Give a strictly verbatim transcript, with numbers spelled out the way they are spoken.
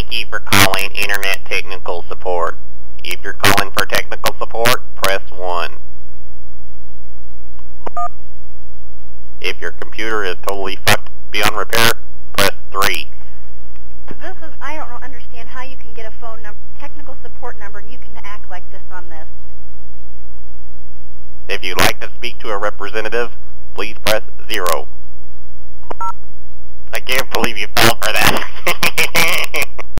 Thank you for calling Internet Technical Support. If you're calling for technical support, press one. If your computer is totally fucked beyond repair, press three. This is, I don't know, understand how you can get a phone number, technical support number, and you can act like this on this. If you'd like to speak to a representative, please press zero. I can't believe you fell for that.